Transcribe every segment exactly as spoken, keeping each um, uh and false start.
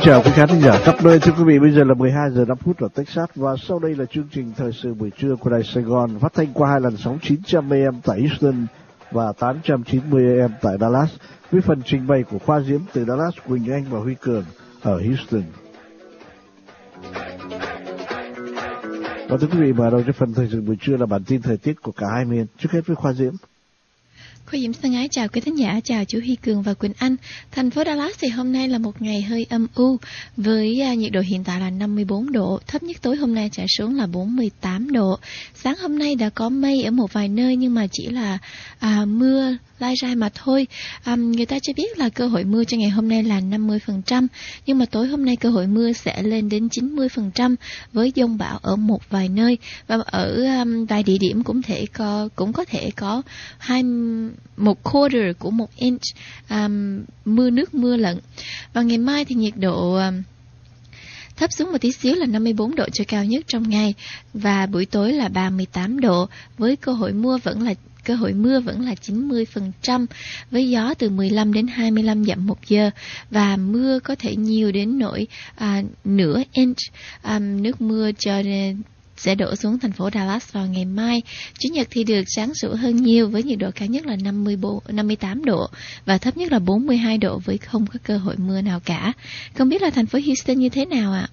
chào quý khán giả khắp nơi. Thưa quý vị, bây giờ là mười hai giờ năm phút ở Texas và sau đây là chương trình thời sự buổi trưa của Đài Sài Gòn, phát thanh qua hai làn sóng chín trăm a em tại Houston và tám trăm chín mươi a em tại Dallas, với phần trình bày của Khoa Diễm từ Dallas, Quỳnh Anh và Huy Cường ở Houston. Và thưa quý vị, mở đầu cho phần thời sự buổi trưa là bản tin thời tiết của cả hai miền. Trước hết với Khoa Diễm. Khoa Diễm thân ái chào quý thính giả, chào chú Huy Cường và Quỳnh Anh. Thành phố Dallas thì hôm nay là một ngày hơi âm u với uh, nhiệt độ hiện tại là năm mươi bốn độ, thấp nhất tối hôm nay trở xuống là bốn mươi tám độ. Sáng hôm nay đã có mây ở một vài nơi nhưng mà chỉ là uh, mưa lai rai mà thôi. Um, người ta cho biết là cơ hội mưa cho ngày hôm nay là năm mươi phần trăm, nhưng mà tối hôm nay cơ hội mưa sẽ lên đến chín mươi phần trăm với dông bão ở một vài nơi, và ở um, vài địa điểm cũng thể có cũng có thể có hai một quarter của một inch um, mưa nước mưa lận. Và ngày mai thì nhiệt độ um, thấp xuống một tí xíu là năm mươi bốn độ cho cao nhất trong ngày, và buổi tối là ba mươi tám độ với cơ hội mưa vẫn là cơ hội mưa vẫn là chín mươi phần trăm với gió từ mười lăm đến hai mươi lăm dặm một giờ, và mưa có thể nhiều đến nỗi à, nửa inch um, nước mưa cho nên sẽ đổ xuống thành phố Dallas vào ngày mai. Chủ nhật thì được sáng sủa hơn nhiều với nhiệt độ cao nhất là năm mươi, năm mươi tám độ và thấp nhất là bốn mươi hai độ với không có cơ hội mưa nào cả. Không biết là thành phố Houston như thế nào ạ?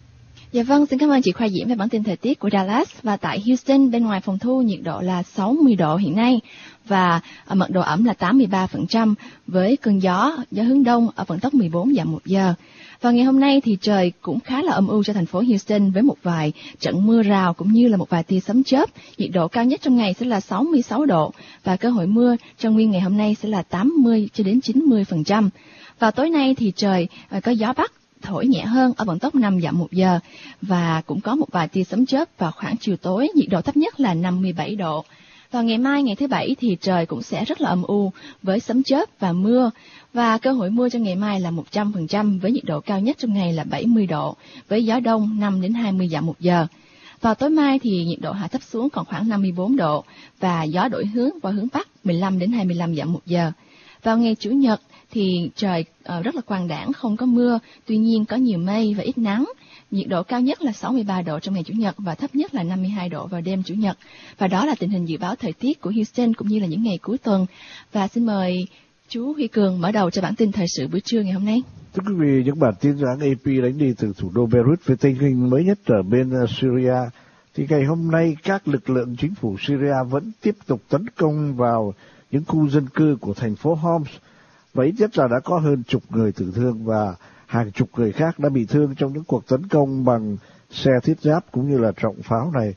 Dạ vâng, xin cảm ơn chị Khoa Diễm về bản tin thời tiết của Dallas. Và tại Houston, bên ngoài phòng thu nhiệt độ là sáu mươi độ hiện nay và mật độ ẩm là tám mươi ba phần trăm với cơn gió, gió hướng đông ở vận tốc mười bốn dặm một giờ. Và ngày hôm nay thì trời cũng khá là âm u cho thành phố Houston với một vài trận mưa rào cũng như là một vài tia sấm chớp. Nhiệt độ cao nhất trong ngày sẽ là sáu mươi sáu độ và cơ hội mưa trong nguyên ngày hôm nay sẽ là tám mươi cho đến chín mươi phần trăm. Và tối nay thì trời có gió bắc thổi nhẹ hơn ở vận tốc năm dặm một giờ và cũng có một vài tia sấm chớp vào khoảng chiều tối. Nhiệt độ thấp nhất là năm mươi bảy độ. Và ngày mai ngày thứ bảy thì trời cũng sẽ rất là âm u với sấm chớp và mưa, và cơ hội mưa cho ngày mai là một trăm phần trăm với nhiệt độ cao nhất trong ngày là bảy mươi độ với gió đông năm đến hai mươi dặm một giờ. Vào tối mai thì nhiệt độ hạ thấp xuống còn khoảng năm mươi bốn độ và gió đổi hướng qua hướng bắc mười lăm đến hai mươi lăm dặm một giờ. Vào ngày chủ nhật thì trời uh, rất là quang đãng, không có mưa, tuy nhiên có nhiều mây và ít nắng. Nhiệt độ cao nhất là sáu mươi ba độ trong ngày Chủ nhật và thấp nhất là năm mươi hai độ vào đêm Chủ nhật. Và đó là tình hình dự báo thời tiết của Houston cũng như là những ngày cuối tuần. Và xin mời chú Huy Cường mở đầu cho bản tin thời sự buổi trưa ngày hôm nay. Thưa quý vị, những bản tin do hãng a pê đánh đi từ thủ đô Beirut về tình hình mới nhất ở bên Syria, thì ngày hôm nay các lực lượng chính phủ Syria vẫn tiếp tục tấn công vào những khu dân cư của thành phố Homs, và ít nhất là đã có hơn chục người tử thương và hàng chục người khác đã bị thương trong những cuộc tấn công bằng xe thiết giáp cũng như là trọng pháo này.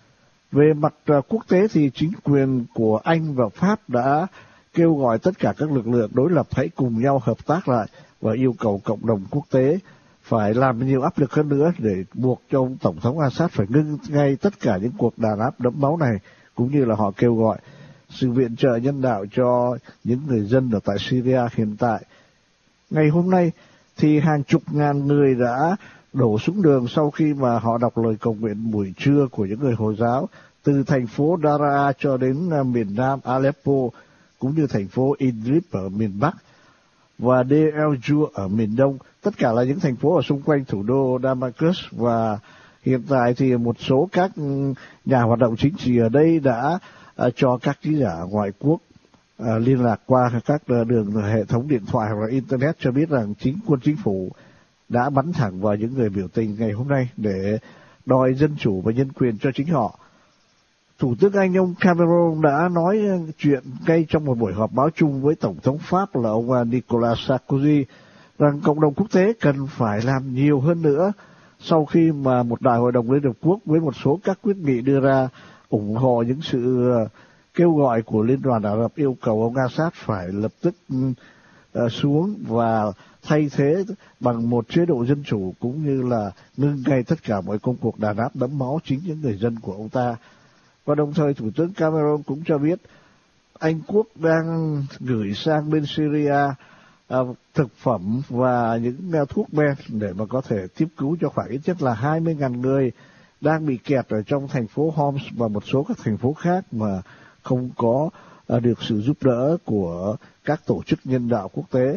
Về mặt uh, quốc tế thì chính quyền của Anh và Pháp đã kêu gọi tất cả các lực lượng đối lập hãy cùng nhau hợp tác lại và yêu cầu cộng đồng quốc tế phải làm nhiều áp lực hơn nữa để buộc cho ông Tổng thống Assad phải ngưng ngay tất cả những cuộc đàn áp đẫm máu này, cũng như là họ kêu gọi sự viện trợ nhân đạo cho những người dân ở tại Syria hiện tại. Ngày hôm nay thì hàng chục ngàn người đã đổ xuống đường sau khi mà họ đọc lời cầu nguyện buổi trưa của những người Hồi giáo từ thành phố Daraa cho đến miền nam Aleppo, cũng như thành phố Idlib ở miền Bắc và Deir el-Zur ở miền Đông. Tất cả là những thành phố ở xung quanh thủ đô Damascus, và hiện tại thì một số các nhà hoạt động chính trị ở đây đã uh, cho các ký giả ngoại quốc uh, liên lạc qua các uh, đường hệ thống điện thoại hoặc là Internet cho biết rằng chính quân chính phủ đã bắn thẳng vào những người biểu tình ngày hôm nay để đòi dân chủ và nhân quyền cho chính họ. Thủ tướng Anh ông Cameron đã nói chuyện ngay trong một buổi họp báo chung với Tổng thống Pháp là ông Nicolas Sarkozy rằng cộng đồng quốc tế cần phải làm nhiều hơn nữa sau khi mà một đại hội đồng Liên Hợp Quốc với một số các quyết nghị đưa ra ủng hộ những sự kêu gọi của Liên đoàn Ả Rập yêu cầu ông Assad phải lập tức uh, xuống và thay thế bằng một chế độ dân chủ cũng như là ngưng ngay tất cả mọi công cuộc đàn áp đẫm máu chính những người dân của ông ta. Và đồng thời Thủ tướng Cameron cũng cho biết Anh Quốc đang gửi sang bên Syria uh, thực phẩm và những uh, thuốc men để mà có thể tiếp cứu cho khoảng ít nhất là hai mươi nghìn người đang bị kẹt ở trong thành phố Homs và một số các thành phố khác mà không có uh, được sự giúp đỡ của các tổ chức nhân đạo quốc tế.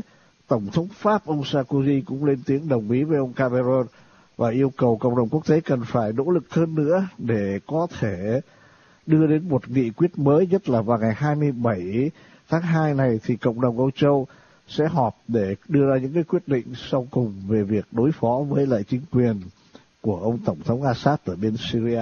Tổng thống Pháp ông Sarkozy cũng lên tiếng đồng ý với ông Cameron và yêu cầu cộng đồng quốc tế cần phải nỗ lực hơn nữa để có thể đưa đến một nghị quyết mới, nhất là vào ngày hai mươi bảy tháng hai này thì cộng đồng Âu Châu sẽ họp để đưa ra những cái quyết định sau cùng về việc đối phó với lại chính quyền của ông Tổng thống Assad ở bên Syria.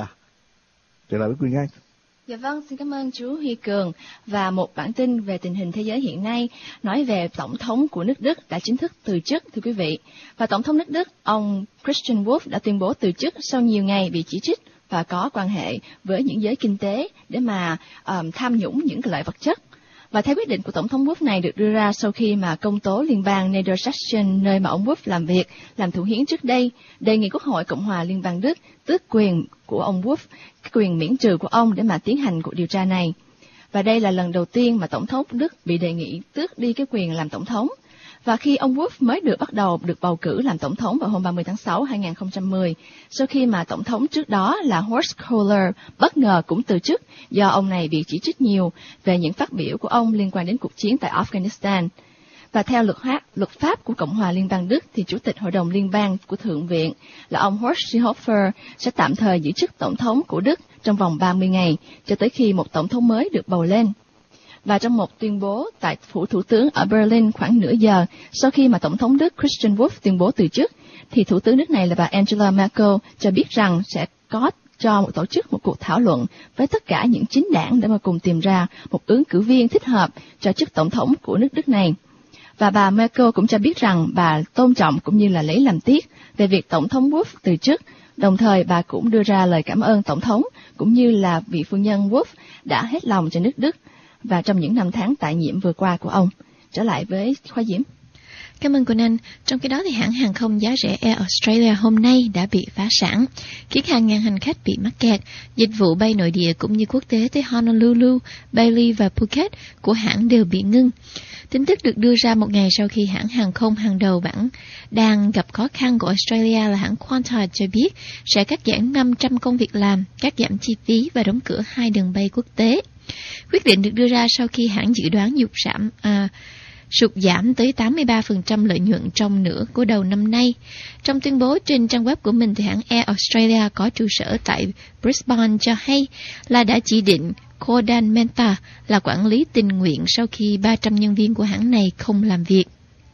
Trở lại với Quỳnh Anh. Dạ vâng, xin cảm ơn chú Huy Cường. Và một bản tin về tình hình thế giới hiện nay nói về Tổng thống của nước Đức đã chính thức từ chức, thưa quý vị. Và Tổng thống nước Đức, ông Christian Wolff đã tuyên bố từ chức sau nhiều ngày bị chỉ trích và có quan hệ với những giới kinh tế để mà um, tham nhũng những cái lợi vật chất. Và theo quyết định của Tổng thống Wolff này được đưa ra sau khi mà công tố liên bang Niedersachsen, nơi mà ông Wolff làm việc, làm thủ hiến trước đây, đề nghị Quốc hội Cộng hòa Liên bang Đức tước quyền của ông Wolff, cái quyền miễn trừ của ông để mà tiến hành cuộc điều tra này. Và đây là lần đầu tiên mà Tổng thống Đức bị đề nghị tước đi cái quyền làm Tổng thống. Và khi ông Wolff mới được bắt đầu được bầu cử làm Tổng thống vào hôm ba mươi tháng sáu hai nghìn không trăm mười, sau khi mà Tổng thống trước đó là Horst Kohler bất ngờ cũng từ chức do ông này bị chỉ trích nhiều về những phát biểu của ông liên quan đến cuộc chiến tại Afghanistan. Và theo luật, hát, luật pháp của Cộng hòa Liên bang Đức thì Chủ tịch Hội đồng Liên bang của Thượng viện là ông Horst Seehofer sẽ tạm thời giữ chức Tổng thống của Đức trong vòng ba mươi ngày cho tới khi một Tổng thống mới được bầu lên. Và trong một tuyên bố tại phủ thủ tướng ở Berlin khoảng nửa giờ sau khi mà Tổng thống Đức Christian Wolff tuyên bố từ chức, thì Thủ tướng nước này là bà Angela Merkel cho biết rằng sẽ có cho một tổ chức một cuộc thảo luận với tất cả những chính đảng để mà cùng tìm ra một ứng cử viên thích hợp cho chức Tổng thống của nước Đức này. Và bà Merkel cũng cho biết rằng bà tôn trọng cũng như là lấy làm tiếc về việc Tổng thống Wolff từ chức. Đồng thời bà cũng đưa ra lời cảm ơn Tổng thống cũng như là vị phu nhân Wolff đã hết lòng cho nước Đức và trong những năm tháng tại nhiệm vừa qua của ông. Trở lại với Khoa Diễm. Cảm ơn Quỳnh Anh. Trong khi đó thì hãng hàng không giá rẻ Air Australia hôm nay đã bị phá sản, khiến hàng ngàn hành khách bị mắc kẹt. Dịch vụ bay nội địa cũng như quốc tế tới Honolulu, Bali và Phuket của hãng đều bị ngưng. Tin tức được đưa ra một ngày sau khi hãng hàng không hàng đầu bảng đang gặp khó khăn của Australia là hãng Qantas cho biết sẽ cắt giảm năm trăm công việc làm, cắt giảm chi phí và đóng cửa hai đường bay quốc tế. Quyết định được đưa ra sau khi hãng dự đoán sụt giảm, à, sụt giảm tới tám mươi ba phần trăm lợi nhuận trong nửa của đầu năm nay. Trong tuyên bố trên trang web của mình, thì hãng Air Australia có trụ sở tại Brisbane cho hay là đã chỉ định Kodan Mehta là quản lý tình nguyện sau khi ba trăm nhân viên của hãng này không làm việc.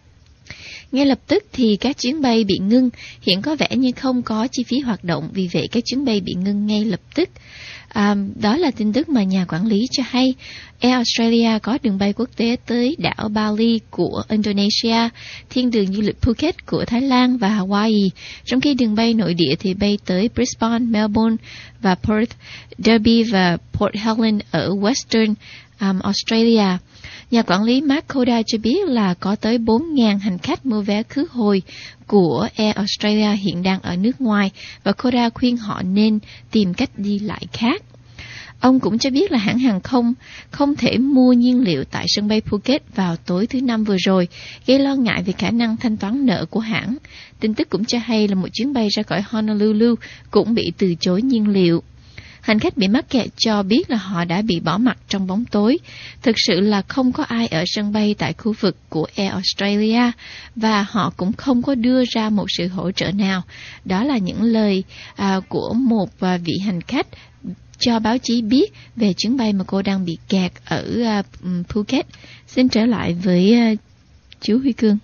Ngay lập tức thì các chuyến bay bị ngưng, hiện có vẻ như không có chi phí hoạt động, vì vậy các chuyến bay bị ngưng ngay lập tức. À, đó là tin tức mà nhà quản lý cho hay. Air Australia có đường bay quốc tế tới đảo Bali của Indonesia, thiên đường du lịch Phuket của Thái Lan và Hawaii, trong khi đường bay nội địa thì bay tới Brisbane, Melbourne và Perth, Derby và Port Helen ở Western um, Australia. Nhà quản lý Mark Koda cho biết là có tới bốn nghìn hành khách mua vé khứ hồi của Air Australia hiện đang ở nước ngoài, và Koda khuyên họ nên tìm cách đi lại khác. Ông cũng cho biết là hãng hàng không không thể mua nhiên liệu tại sân bay Phuket vào tối thứ Năm vừa rồi, gây lo ngại về khả năng thanh toán nợ của hãng. Tin tức cũng cho hay là một chuyến bay ra khỏi Honolulu cũng bị từ chối nhiên liệu. Hành khách bị mắc kẹt cho biết là họ đã bị bỏ mặc trong bóng tối. Thực sự là không có ai ở sân bay tại khu vực của Air Australia, và họ cũng không có đưa ra một sự hỗ trợ nào. Đó là những lời à, của một à, vị hành khách cho báo chí biết về chuyến bay mà cô đang bị kẹt ở uh, Phuket. Xin trở lại với uh, chú Huy Cương.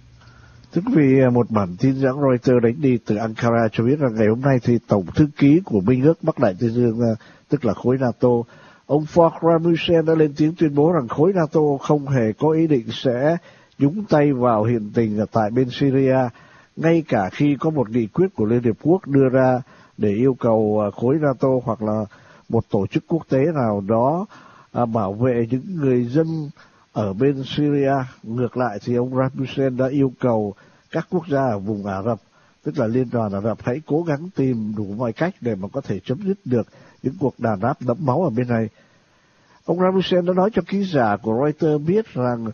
Thưa quý vị, một bản tin dẫn Reuters đánh đi từ Ankara cho biết rằng ngày hôm nay thì Tổng thư ký của Minh ước Bắc Đại Tây Dương, tức là khối NATO, ông Fogh Rasmussen đã lên tiếng tuyên bố rằng khối NATO không hề có ý định sẽ nhúng tay vào hiện tình tại bên Syria, ngay cả khi có một nghị quyết của Liên Hiệp Quốc đưa ra để yêu cầu khối NATO hoặc là một tổ chức quốc tế nào đó à, bảo vệ những người dân ở bên Syria. Ngược lại thì ông Rasmussen đã yêu cầu các quốc gia ở vùng Ả Rập, tức là Liên đoàn Ả Rập, hãy cố gắng tìm đủ mọi cách để mà có thể chấm dứt được những cuộc đàn áp đẫm máu ở bên này. Ông Rasmussen đã nói cho ký giả của Reuters biết rằng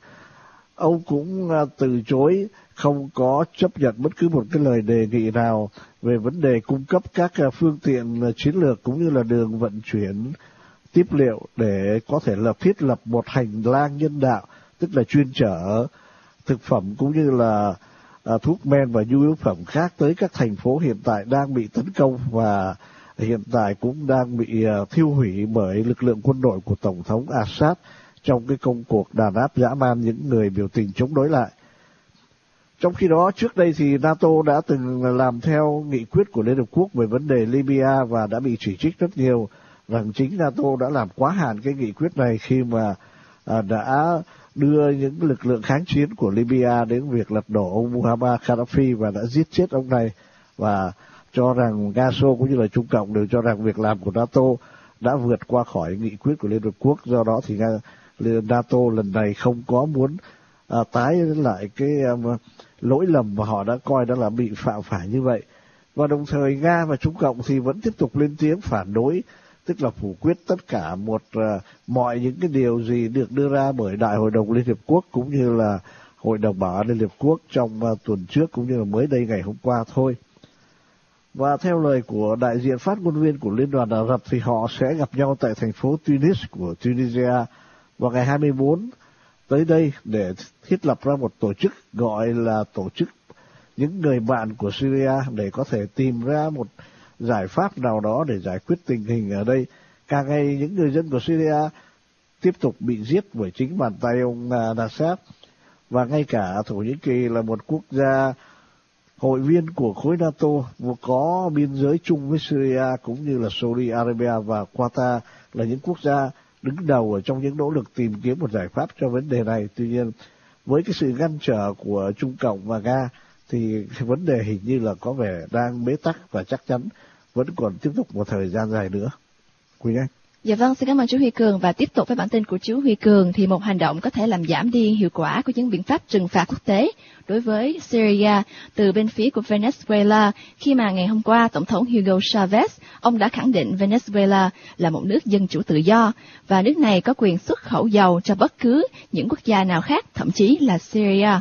ông cũng từ chối không có chấp nhận bất cứ một cái lời đề nghị nào về vấn đề cung cấp các phương tiện chiến lược cũng như là đường vận chuyển tiếp liệu để có thể lập thiết lập một hành lang nhân đạo, tức là chuyên chở thực phẩm cũng như là à, thuốc men và nhu yếu phẩm khác tới các thành phố hiện tại đang bị tấn công và hiện tại cũng đang bị uh, thiêu hủy bởi lực lượng quân đội của Tổng thống Assad trong cái công cuộc đàn áp dã man những người biểu tình chống đối lại. Trong khi đó, trước đây thì NATO đã từng làm theo nghị quyết của Liên Hợp Quốc về vấn đề Libya và đã bị chỉ trích rất nhiều rằng chính NATO đã làm quá hạn cái nghị quyết này khi mà uh, đã đưa những lực lượng kháng chiến của Libya đến việc lật đổ ông Muammar Gaddafi và đã giết chết ông này, và cho rằng Nga Xô cũng như là Trung Cộng đều cho rằng việc làm của NATO đã vượt qua khỏi nghị quyết của Liên Hợp Quốc. Do đó thì Nga, NATO lần này không có muốn à, tái lại cái um, lỗi lầm mà họ đã coi đó là bị phạm phải như vậy. Và đồng thời Nga và Trung Cộng thì vẫn tiếp tục lên tiếng phản đối, tức là phủ quyết tất cả một uh, mọi những cái điều gì được đưa ra bởi Đại hội đồng Liên Hợp Quốc cũng như là Hội đồng Bảo an Liên Hợp Quốc trong uh, tuần trước cũng như là mới đây ngày hôm qua thôi. Và theo lời của đại diện phát ngôn viên của Liên đoàn Ả Rập thì họ sẽ gặp nhau tại thành phố Tunis của Tunisia vào ngày hai mươi bốn tới đây để thiết lập ra một tổ chức gọi là tổ chức những người bạn của Syria để có thể tìm ra một giải pháp nào đó để giải quyết tình hình ở đây. Càng ngày những người dân của Syria tiếp tục bị giết bởi chính bàn tay ông Assad, và ngay cả Thổ Nhĩ Kỳ là một quốc gia hội viên của khối NATO có biên giới chung với Syria cũng như là Saudi Arabia và Qatar là những quốc gia đứng đầu ở trong những nỗ lực tìm kiếm một giải pháp cho vấn đề này. Tuy nhiên, với cái sự ngăn trở của Trung Cộng và Nga thì cái vấn đề hình như là có vẻ đang bế tắc và chắc chắn vẫn còn tiếp tục một thời gian dài nữa. Quỳnh Anh. Dạ vâng, xin cảm ơn chú Huy Cường, và tiếp tục với bản tin của chú Huy Cường thì một hành động có thể làm giảm đi hiệu quả của những biện pháp trừng phạt quốc tế đối với Syria từ bên phía của Venezuela, khi mà ngày hôm qua Tổng thống Hugo Chavez, ông đã khẳng định Venezuela là một nước dân chủ tự do và nước này có quyền xuất khẩu dầu cho bất cứ những quốc gia nào khác, thậm chí là Syria.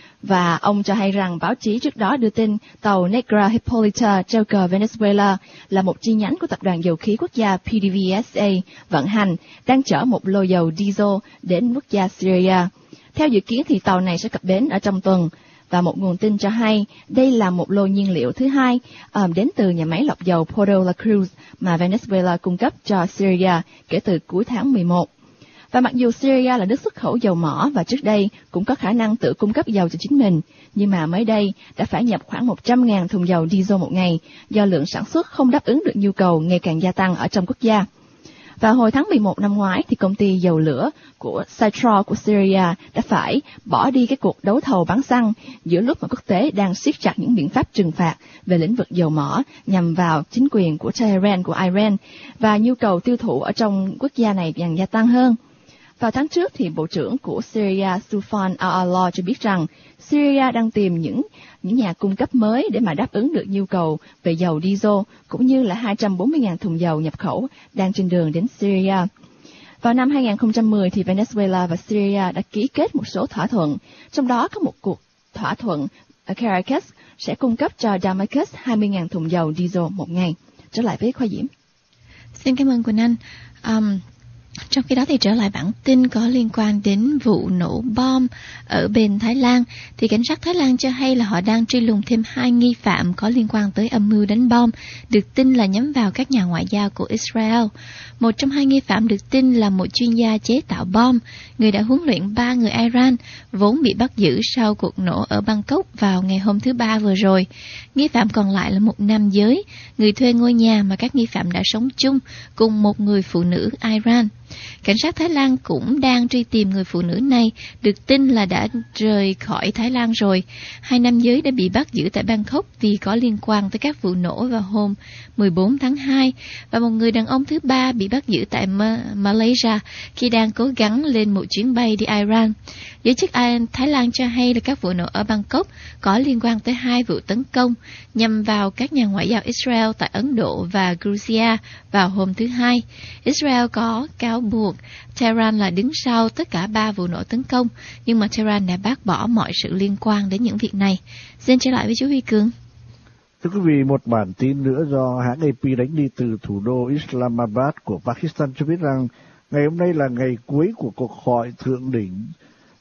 Và ông cho hay rằng báo chí trước đó đưa tin tàu Negra Hippolyta treo cờ Venezuela là một chi nhánh của tập đoàn dầu khí quốc gia pê đê vê ét a vận hành, đang chở một lô dầu diesel đến quốc gia Syria. Theo dự kiến thì tàu này sẽ cập bến ở trong tuần, và một nguồn tin cho hay đây là một lô nhiên liệu thứ hai um, đến từ nhà máy lọc dầu Puerto La Cruz mà Venezuela cung cấp cho Syria kể từ cuối tháng mười một. Và mặc dù Syria là nước xuất khẩu dầu mỏ và trước đây cũng có khả năng tự cung cấp dầu cho chính mình, nhưng mà mới đây đã phải nhập khoảng một trăm nghìn thùng dầu diesel một ngày do lượng sản xuất không đáp ứng được nhu cầu ngày càng gia tăng ở trong quốc gia. Và hồi tháng mười một năm ngoái thì công ty dầu lửa của Citral của Syria đã phải bỏ đi cái cuộc đấu thầu bán xăng giữa lúc mà quốc tế đang siết chặt những biện pháp trừng phạt về lĩnh vực dầu mỏ nhằm vào chính quyền của Tehran của Iran, và nhu cầu tiêu thụ ở trong quốc gia này càng gia tăng hơn. Vào tháng trước thì Bộ trưởng của Syria Soufan al-Allah cho biết rằng Syria đang tìm những những nhà cung cấp mới để mà đáp ứng được nhu cầu về dầu diesel cũng như là hai trăm bốn mươi nghìn thùng dầu nhập khẩu đang trên đường đến Syria. Vào năm hai nghìn không trăm mười thì Venezuela và Syria đã ký kết một số thỏa thuận, trong đó có một cuộc thỏa thuận Caracas sẽ cung cấp cho Damascus hai mươi nghìn thùng dầu diesel một ngày. Trở lại với Khoa Diễm. Xin cảm ơn Quỳnh Anh. Um... Trong khi đó thì trở lại bản tin có liên quan đến vụ nổ bom ở bên Thái Lan, thì cảnh sát Thái Lan cho hay là họ đang truy lùng thêm hai nghi phạm có liên quan tới âm mưu đánh bom, được tin là nhắm vào các nhà ngoại giao của Israel. Một trong hai nghi phạm được tin là một chuyên gia chế tạo bom, người đã huấn luyện ba người Iran, vốn bị bắt giữ sau cuộc nổ ở Bangkok vào ngày hôm thứ Ba vừa rồi. Nghi phạm còn lại là một nam giới, người thuê ngôi nhà mà các nghi phạm đã sống chung cùng một người phụ nữ Iran. Cảnh sát Thái Lan cũng đang truy tìm người phụ nữ này, được tin là đã rời khỏi Thái Lan rồi. Hai nam giới đã bị bắt giữ tại Bangkok vì có liên quan tới các vụ nổ vào hôm mười bốn tháng hai, và một người đàn ông thứ ba bị bắt giữ tại Ma- Malaysia khi đang cố gắng lên một chuyến bay đi Iran. Giới chức Thái Lan cho hay là các vụ nổ ở Bangkok có liên quan tới hai vụ tấn công nhằm vào các nhà ngoại giao Israel tại Ấn Độ và Georgia vào hôm thứ Hai. Israel có cáo buộc Tehran là đứng sau tất cả ba vụ nổ tấn công, nhưng mà Tehran đã bác bỏ mọi sự liên quan đến những việc này. Xin trở lại với chú Huy Cường. Thưa quý vị, một bản tin nữa do hãng a pê đánh đi từ thủ đô Islamabad của Pakistan cho biết rằng ngày hôm nay là ngày cuối của cuộc hội thượng đỉnh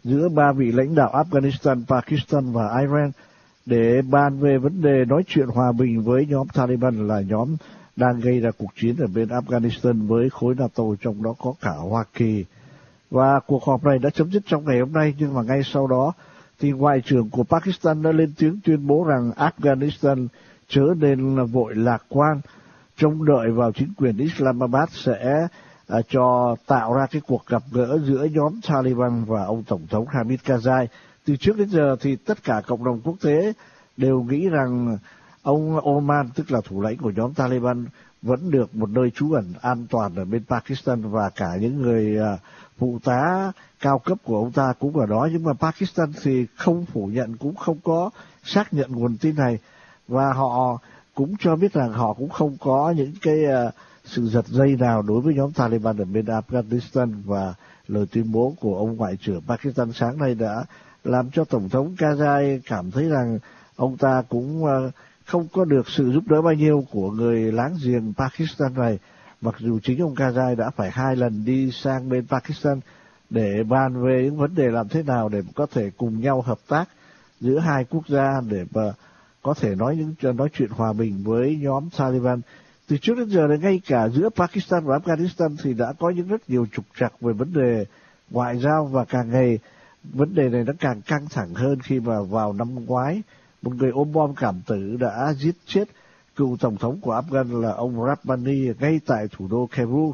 giữa ba vị lãnh đạo Afghanistan, Pakistan và Iran để bàn về vấn đề nói chuyện hòa bình với nhóm Taliban là nhóm đang gây ra cuộc chiến ở bên Afghanistan với khối NATO, trong đó có cả Hoa Kỳ. Và cuộc họp này đã chấm dứt trong ngày hôm nay, nhưng mà ngay sau đó thì Ngoại trưởng của Pakistan đã lên tiếng tuyên bố rằng Afghanistan chớ nên vội lạc quan, trông đợi vào chính quyền Islamabad sẽ à, cho tạo ra cái cuộc gặp gỡ giữa nhóm Taliban và ông Tổng thống Hamid Karzai. Từ trước đến giờ thì tất cả cộng đồng quốc tế đều nghĩ rằng ông Oman, tức là thủ lãnh của nhóm Taliban, vẫn được một nơi trú ẩn an toàn ở bên Pakistan, và cả những người uh, phụ tá cao cấp của ông ta cũng ở đó. Nhưng mà Pakistan thì không phủ nhận, cũng không có xác nhận nguồn tin này, và họ cũng cho biết rằng họ cũng không có những cái uh, sự giật dây nào đối với nhóm Taliban ở bên Afghanistan. Và lời tuyên bố của ông Ngoại trưởng Pakistan sáng nay đã làm cho Tổng thống Karzai cảm thấy rằng ông ta cũng uh, không có được sự giúp đỡ bao nhiêu của người láng giềng Pakistan này, mặc dù chính ông Karzai đã phải hai lần đi sang bên Pakistan để bàn về những vấn đề làm thế nào để có thể cùng nhau hợp tác giữa hai quốc gia để mà có thể nói những nói chuyện hòa bình với nhóm Taliban. Từ trước đến giờ, ngay cả giữa Pakistan và Afghanistan thì đã có những rất nhiều trục trặc về vấn đề ngoại giao, và càng ngày vấn đề này nó càng căng thẳng hơn khi mà vào năm ngoái một người ôm bom cảm tử đã giết chết cựu tổng thống của Afghan là ông Rabbani ngay tại thủ đô Kabul.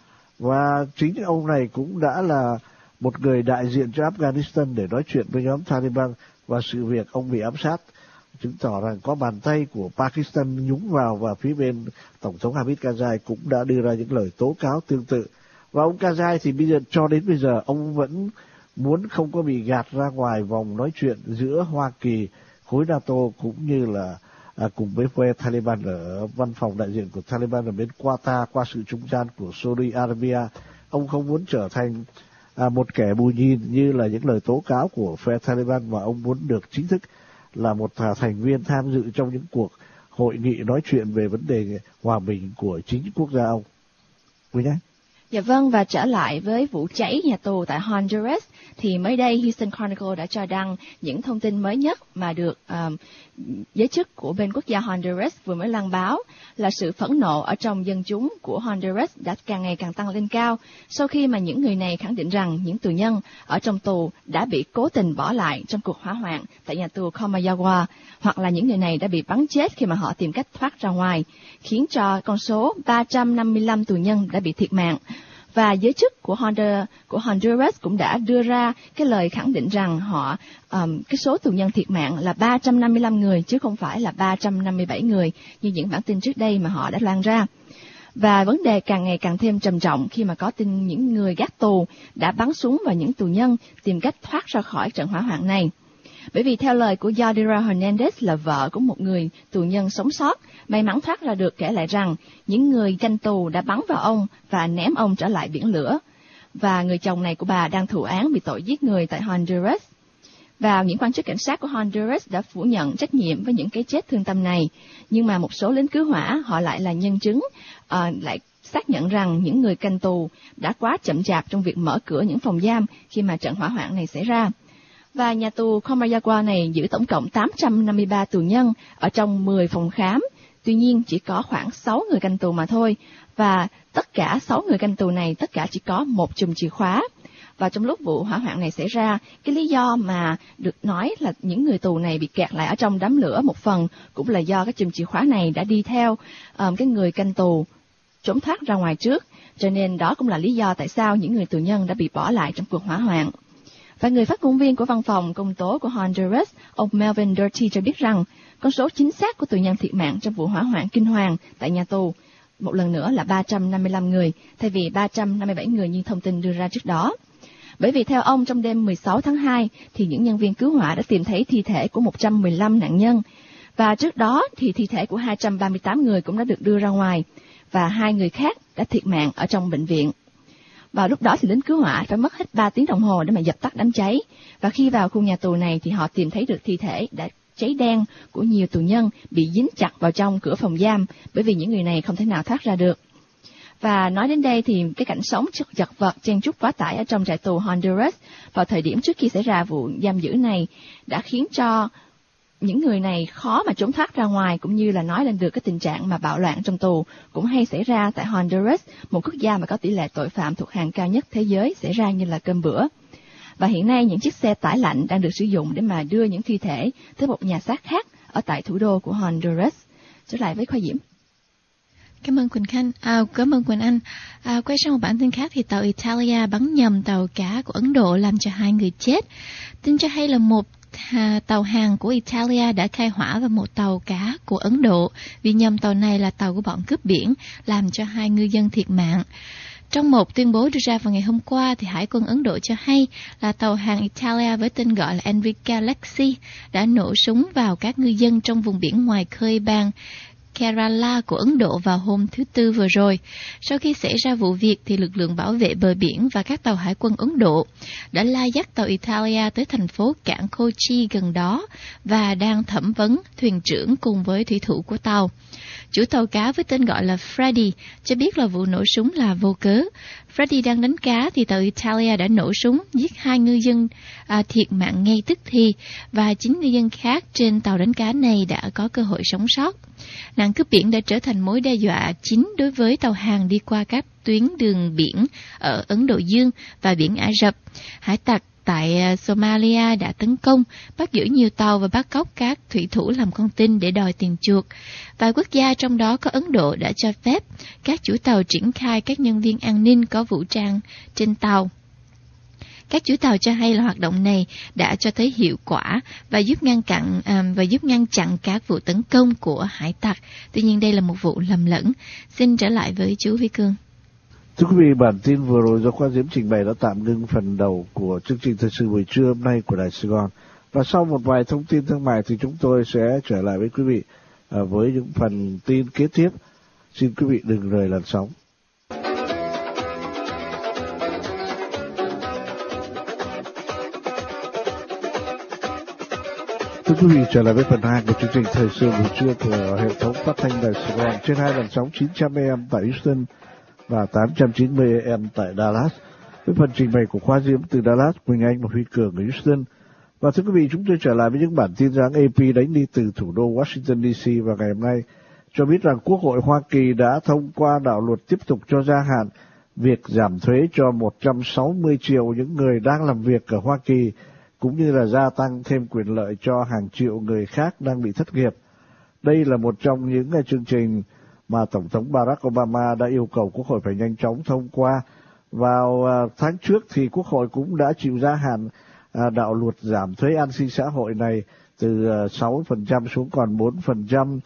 Và chính ông này cũng đã là một người đại diện cho Afghanistan để nói chuyện với nhóm Taliban, và sự việc ông bị ám sát chứng tỏ rằng có bàn tay của Pakistan nhúng vào, và phía bên Tổng thống Hamid Karzai cũng đã đưa ra những lời tố cáo tương tự. Và ông Karzai thì bây giờ, cho đến bây giờ, ông vẫn muốn không có bị gạt ra ngoài vòng nói chuyện giữa Hoa Kỳ, khối NATO cũng như là à, cùng với phe Taliban ở văn phòng đại diện của Taliban ở bên Qatar qua sự trung gian của Saudi Arabia. Ông không muốn trở thành à, một kẻ bù nhìn như là những lời tố cáo của phe Taliban, mà ông muốn được chính thức là một à, thành viên tham dự trong những cuộc hội nghị nói chuyện về vấn đề hòa bình của chính quốc gia ông. Quý nhé. Dạ vâng, và trở lại với vụ cháy nhà tù tại Honduras, thì mới đây Houston Chronicle đã cho đăng những thông tin mới nhất mà được um, giới chức của bên quốc gia Honduras vừa mới loan báo, là sự phẫn nộ ở trong dân chúng của Honduras đã càng ngày càng tăng lên cao sau khi mà những người này khẳng định rằng những tù nhân ở trong tù đã bị cố tình bỏ lại trong cuộc hỏa hoạn tại nhà tù Comayagua, hoặc là những người này đã bị bắn chết khi mà họ tìm cách thoát ra ngoài, khiến cho con số ba trăm năm mươi lăm tù nhân đã bị thiệt mạng. Và giới chức của Honduras, của Honduras cũng đã đưa ra cái lời khẳng định rằng họ um, cái số tù nhân thiệt mạng là ba trăm năm mươi lăm người chứ không phải là ba trăm năm mươi bảy người như những bản tin trước đây mà họ đã loan ra. Và vấn đề càng ngày càng thêm trầm trọng khi mà có tin những người gác tù đã bắn súng vào những tù nhân tìm cách thoát ra khỏi trận hỏa hoạn này. Bởi vì theo lời của Yadira Hernandez, là vợ của một người tù nhân sống sót, may mắn thoát ra được, kể lại rằng những người canh tù đã bắn vào ông và ném ông trở lại biển lửa. Và người chồng này của bà đang thụ án vì tội giết người tại Honduras. Và những quan chức cảnh sát của Honduras đã phủ nhận trách nhiệm với những cái chết thương tâm này. Nhưng mà một số lính cứu hỏa, họ lại là nhân chứng, uh, lại xác nhận rằng những người canh tù đã quá chậm chạp trong việc mở cửa những phòng giam khi mà trận hỏa hoạn này xảy ra. Và nhà tù Comayagua này giữ tổng cộng tám trăm năm mươi ba tù nhân ở trong mười phòng khám. Tuy nhiên chỉ có khoảng sáu người canh tù mà thôi. Và tất cả sáu người canh tù này, tất cả chỉ có một chùm chìa khóa. Và trong lúc vụ hỏa hoạn này xảy ra, cái lý do mà được nói là những người tù này bị kẹt lại ở trong đám lửa một phần cũng là do cái chùm chìa khóa này đã đi theo um, cái người canh tù trốn thoát ra ngoài trước. Cho nên đó cũng là lý do tại sao những người tù nhân đã bị bỏ lại trong cuộc hỏa hoạn. Và người phát ngôn viên của văn phòng công tố của Honduras, ông Melvin Doherty cho biết rằng con số chính xác của tù nhân thiệt mạng trong vụ hỏa hoạn kinh hoàng tại nhà tù một lần nữa là ba trăm năm mươi lăm người, thay vì ba trăm năm mươi bảy người như thông tin đưa ra trước đó. Bởi vì theo ông, trong đêm mười sáu tháng hai thì những nhân viên cứu hỏa đã tìm thấy thi thể của một trăm mười lăm nạn nhân. Và trước đó thì thi thể của hai trăm ba mươi tám người cũng đã được đưa ra ngoài, và hai người khác đã thiệt mạng ở trong bệnh viện. Vào lúc đó thì lính cứu hỏa phải mất hết ba tiếng đồng hồ để mà dập tắt đám cháy. Và khi vào khu nhà tù này thì họ tìm thấy được thi thể đã cháy đen của nhiều tù nhân bị dính chặt vào trong cửa phòng giam, bởi vì những người này không thể nào thoát ra được. Và nói đến đây thì cái cảnh sống chật vật chen chúc quá tải ở trong trại tù Honduras vào thời điểm trước khi xảy ra vụ giam giữ này đã khiến cho những người này khó mà trốn thoát ra ngoài, cũng như là nói lên được cái tình trạng mà bạo loạn trong tù cũng hay xảy ra tại Honduras, một quốc gia mà có tỷ lệ tội phạm thuộc hàng cao nhất thế giới xảy ra như là cơm bữa. Và hiện nay những chiếc xe tải lạnh đang được sử dụng để mà đưa những thi thể tới một nhà xác khác ở tại thủ đô của Honduras. Trở lại với Khoa Diễm. Cảm ơn Quỳnh Khanh, à, cảm ơn Quỳnh Anh. À, quay sang một bản tin khác thì tàu Italia bắn nhầm tàu cá của Ấn Độ làm cho hai người chết. Tin cho hay là một à, tàu hàng của Italia đã khai hỏa vào một tàu cá của Ấn Độ vì nhầm tàu này là tàu của bọn cướp biển, làm cho hai ngư dân thiệt mạng. Trong một tuyên bố đưa ra vào ngày hôm qua, thì Hải quân Ấn Độ cho hay là tàu hàng Italia với tên gọi là Enrica Lexi đã nổ súng vào các ngư dân trong vùng biển ngoài khơi bang Kerala của Ấn Độ vào hôm thứ Tư vừa rồi. Sau khi xảy ra vụ việc, thì lực lượng bảo vệ bờ biển và các tàu hải quân Ấn Độ đã lai dắt tàu Italia tới thành phố cảng Kochi gần đó và đang thẩm vấn thuyền trưởng cùng với thủy thủ của tàu. Chủ tàu cá với tên gọi là Freddy cho biết là vụ nổ súng là vô cớ. Freddy đang đánh cá thì tàu Italia đã nổ súng giết hai ngư dân à, thiệt mạng ngay tức thì, và chín ngư dân khác trên tàu đánh cá này đã có cơ hội sống sót. Nạn cướp biển đã trở thành mối đe dọa chính đối với tàu hàng đi qua các tuyến đường biển ở Ấn Độ Dương và biển Ả Rập. Hải tặc tại Somalia đã tấn công, bắt giữ nhiều tàu và bắt cóc các thủy thủ làm con tin để đòi tiền chuộc. Vài quốc gia trong đó có Ấn Độ đã cho phép các chủ tàu triển khai các nhân viên an ninh có vũ trang trên tàu. Các chủ tàu cho hay là hoạt động này đã cho thấy hiệu quả và giúp ngăn chặn à, và giúp ngăn chặn các vụ tấn công của hải tặc. Tuy nhiên đây là một vụ lầm lẫn. Xin trở lại với chú Huy Cương. Thưa quý vị, bản tin vừa rồi do Khoa Diễm trình bày đã tạm ngưng phần đầu của chương trình thời sự buổi trưa hôm nay của Đài Sài Gòn. Và sau một vài thông tin thương mại thì chúng tôi sẽ trở lại với quý vị à, với những phần tin kế tiếp. Xin quý vị đừng rời làn sóng. Thưa quý vị, trở lại với phần hai của chương trình thời sự buổi trưa của hệ thống phát thanh Đài Sài Gòn trên hai làn sóng chín trăm A M tại Houston và tám trăm chín mươi A M tại Dallas. Với phần trình bày của Khoa Diễm từ Dallas, Quỳnh Anh và Huy Cường ở Houston. Và thưa quý vị, chúng tôi trở lại với những bản tin rằng A P đánh đi từ thủ đô Washington D C vào ngày hôm nay cho biết rằng Quốc hội Hoa Kỳ đã thông qua đạo luật tiếp tục cho gia hạn việc giảm thuế cho một trăm sáu mươi triệu những người đang làm việc ở Hoa Kỳ, cũng như là gia tăng thêm quyền lợi cho hàng triệu người khác đang bị thất nghiệp. Đây là một trong những chương trình mà Tổng thống Barack Obama đã yêu cầu Quốc hội phải nhanh chóng thông qua. Vào tháng trước thì Quốc hội cũng đã chịu gia hạn đạo luật giảm thuế an sinh xã hội này từ sáu phần trăm xuống còn bốn phần trăm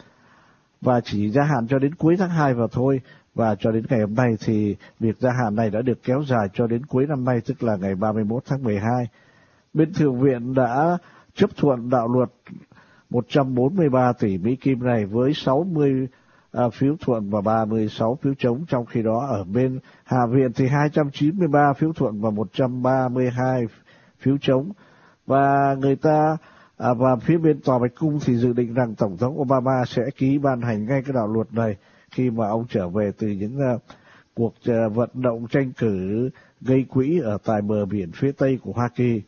và chỉ gia hạn cho đến cuối tháng hai vào thôi. Và cho đến ngày hôm nay thì việc gia hạn này đã được kéo dài cho đến cuối năm nay, tức là ngày ba mươi mốt tháng mười hai. Bên Thượng viện đã chấp thuận đạo luật một trăm bốn mươi ba tỷ Mỹ Kim này với sáu mươi à, phiếu thuận và ba mươi sáu phiếu chống, trong khi đó ở bên Hạ viện thì hai trăm chín mươi ba phiếu thuận và một trăm ba mươi hai phiếu chống. Và người ta à, và phía bên Tòa Bạch Cung thì dự định rằng Tổng thống Obama sẽ ký ban hành ngay cái đạo luật này khi mà ông trở về từ những uh, cuộc uh, vận động tranh cử gây quỹ ở tại bờ biển phía Tây của Hoa Kỳ.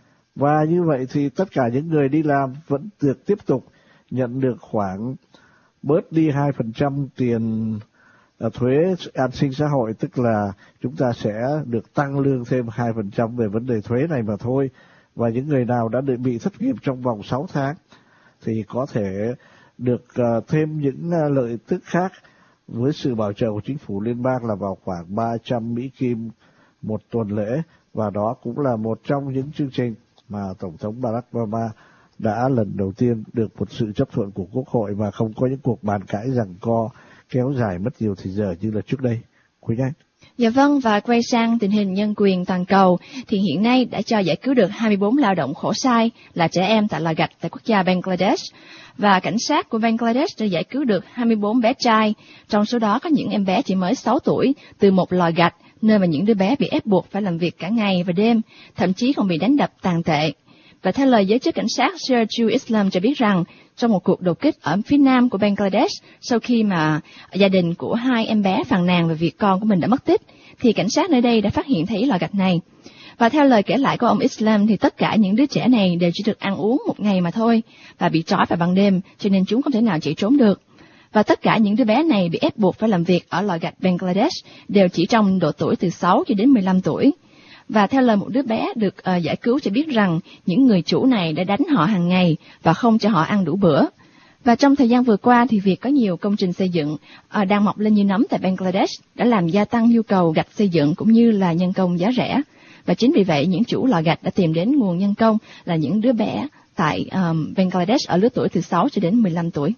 Và như vậy thì tất cả những người đi làm vẫn được tiếp tục nhận được khoảng bớt đi hai phần trăm tiền uh, thuế an sinh xã hội, tức là chúng ta sẽ được tăng lương thêm hai phần trăm về vấn đề thuế này mà thôi. Và những người nào đã bị thất nghiệp trong vòng sáu tháng thì có thể được uh, thêm những uh, lợi tức khác với sự bảo trợ của chính phủ liên bang là vào khoảng ba trăm Mỹ Kim một tuần lễ. Và đó cũng là một trong những chương trình mà Tổng thống Barack Obama đã lần đầu tiên được một sự chấp thuận của Quốc hội và không có những cuộc bàn cãi giằng co kéo dài mất nhiều thời giờ như là trước đây. Quỳnh Anh. Dạ vâng, và quay sang tình hình nhân quyền toàn cầu thì hiện nay đã cho giải cứu được hai mươi bốn lao động khổ sai là trẻ em tại lò gạch tại quốc gia Bangladesh. Và cảnh sát của Bangladesh đã giải cứu được hai mươi bốn bé trai, trong số đó có những em bé chỉ mới sáu tuổi, từ một lò gạch, nơi mà những đứa bé bị ép buộc phải làm việc cả ngày và đêm, thậm chí còn bị đánh đập tàn tệ. Và theo lời giới chức cảnh sát Siraju Islam cho biết rằng, trong một cuộc đột kích ở phía nam của Bangladesh, sau khi mà gia đình của hai em bé phàn nàn về việc con của mình đã mất tích, thì cảnh sát nơi đây đã phát hiện thấy lò gạch này. Và theo lời kể lại của ông Islam thì tất cả những đứa trẻ này đều chỉ được ăn uống một ngày mà thôi, và bị trói vào ban đêm, cho nên chúng không thể nào chạy trốn được. Và tất cả những đứa bé này bị ép buộc phải làm việc ở lò gạch Bangladesh đều chỉ trong độ tuổi từ sáu cho đến mười lăm tuổi. Và theo lời một đứa bé được uh, giải cứu cho biết rằng những người chủ này đã đánh họ hàng ngày và không cho họ ăn đủ bữa. Và trong thời gian vừa qua thì việc có nhiều công trình xây dựng uh, đang mọc lên như nấm tại Bangladesh đã làm gia tăng nhu cầu gạch xây dựng cũng như là nhân công giá rẻ. Và chính vì vậy những chủ lò gạch đã tìm đến nguồn nhân công là những đứa bé tại um, Bangladesh ở lứa tuổi từ sáu cho đến mười lăm tuổi.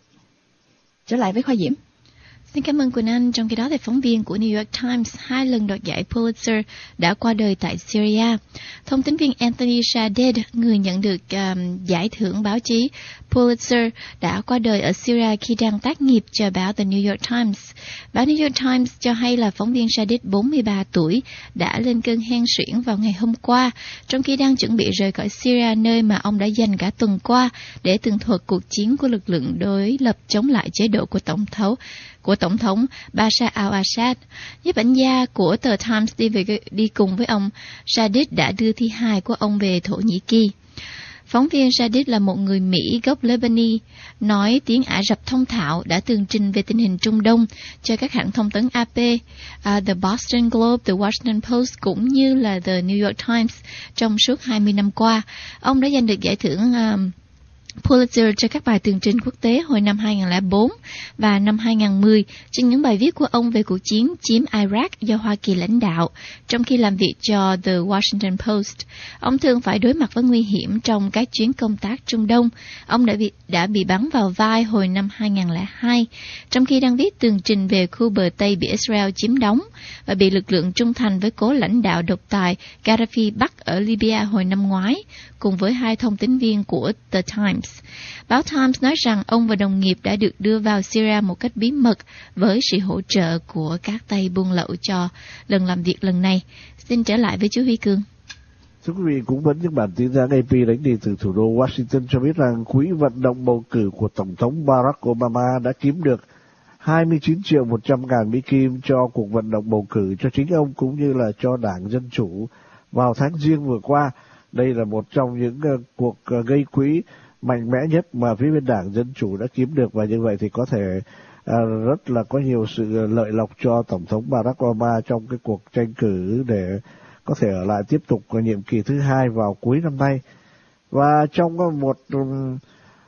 Trở lại với Khoa Diễm. Xin cảm ơn Quỳnh Anh. Trong khi đó, thì phóng viên của New York Times hai lần đoạt giải Pulitzer đã qua đời tại Syria. Thông tín viên Anthony Shadid, người nhận được um, giải thưởng báo chí Pulitzer, đã qua đời ở Syria khi đang tác nghiệp cho báo The New York Times. Báo New York Times cho hay là phóng viên Shadid, bốn mươi ba tuổi, đã lên cơn hen suyễn vào ngày hôm qua, trong khi đang chuẩn bị rời khỏi Syria, nơi mà ông đã dành cả tuần qua để tường thuật cuộc chiến của lực lượng đối lập chống lại chế độ của tổng thống của Tổng thống Bashar al-Assad. Nhiếp ảnh gia của tờ Times đi, về, đi cùng với ông Shadid đã đưa thi hài của ông về Thổ Nhĩ Kỳ. Phóng viên Shadid là một người Mỹ gốc Lebanese, nói tiếng Ả Rập thông thạo, đã tường trình về tình hình Trung Đông cho các hãng thông tấn a pê, uh, The Boston Globe, The Washington Post cũng như là The New York Times trong suốt hai mươi năm qua. Ông đã giành được giải thưởng uh, Pulitzer cho các bài tường trình quốc tế hồi năm hai không không bốn và năm hai không một không trên những bài viết của ông về cuộc chiến chiếm Iraq do Hoa Kỳ lãnh đạo. Trong khi làm việc cho The Washington Post, ông thường phải đối mặt với nguy hiểm trong các chuyến công tác Trung Đông. Ông đã bị, đã bị bắn vào vai hồi năm hai không không hai, trong khi đang viết tường trình về khu bờ Tây bị Israel chiếm đóng, và bị lực lượng trung thành với cố lãnh đạo độc tài Gaddafi bắt ở Libya hồi năm ngoái, cùng với hai thông tín viên của The Times. Báo Times nói rằng ông và đồng nghiệp đã được đưa vào Syria một cách bí mật với sự hỗ trợ của các tay buôn lậu cho lần làm việc lần này. Xin trở lại với chú Huy Cường. Thưa quý vị, cũng vẫn những bản tin rằng a pê đánh đi từ thủ đô Washington cho biết rằng quỹ vận động bầu cử của Tổng thống Barack Obama đã kiếm được hai mươi chín triệu một trăm ngàn Mỹ Kim cho cuộc vận động bầu cử cho chính ông cũng như là cho Đảng Dân Chủ vào tháng Giêng vừa qua. Đây là một trong những uh, cuộc uh, gây quỹ mạnh mẽ nhất mà phía bên Đảng Dân Chủ đã kiếm được, và như vậy thì có thể uh, rất là có nhiều sự lợi lộc cho Tổng thống Barack Obama trong cái cuộc tranh cử để có thể ở lại tiếp tục nhiệm kỳ thứ hai vào cuối năm nay. Và trong một um,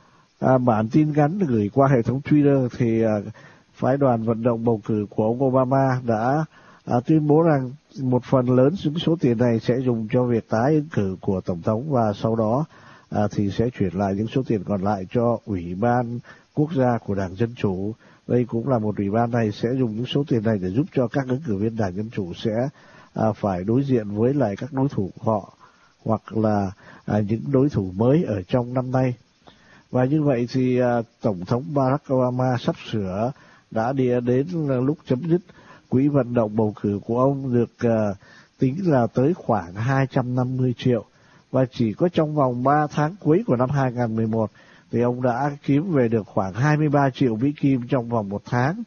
à, bản tin ngắn gửi qua hệ thống Twitter thì à, phái đoàn vận động bầu cử của ông Obama đã à, tuyên bố rằng một phần lớn những số tiền này sẽ dùng cho việc tái ứng cử của Tổng thống, và sau đó à, thì sẽ chuyển lại những số tiền còn lại cho Ủy ban Quốc gia của Đảng Dân Chủ. Đây cũng là một ủy ban này sẽ dùng những số tiền này để giúp cho các ứng cử viên Đảng Dân Chủ sẽ à, phải đối diện với lại các đối thủ của họ, hoặc là à, những đối thủ mới ở trong năm nay. Và như vậy thì à, Tổng thống Barack Obama sắp sửa đã đi đến lúc chấm dứt quỹ vận động bầu cử của ông được à, tính là tới khoảng hai trăm năm mươi triệu, và chỉ có trong vòng ba tháng cuối của năm hai không một một thì ông đã kiếm về được khoảng hai mươi ba triệu Mỹ Kim trong vòng một tháng.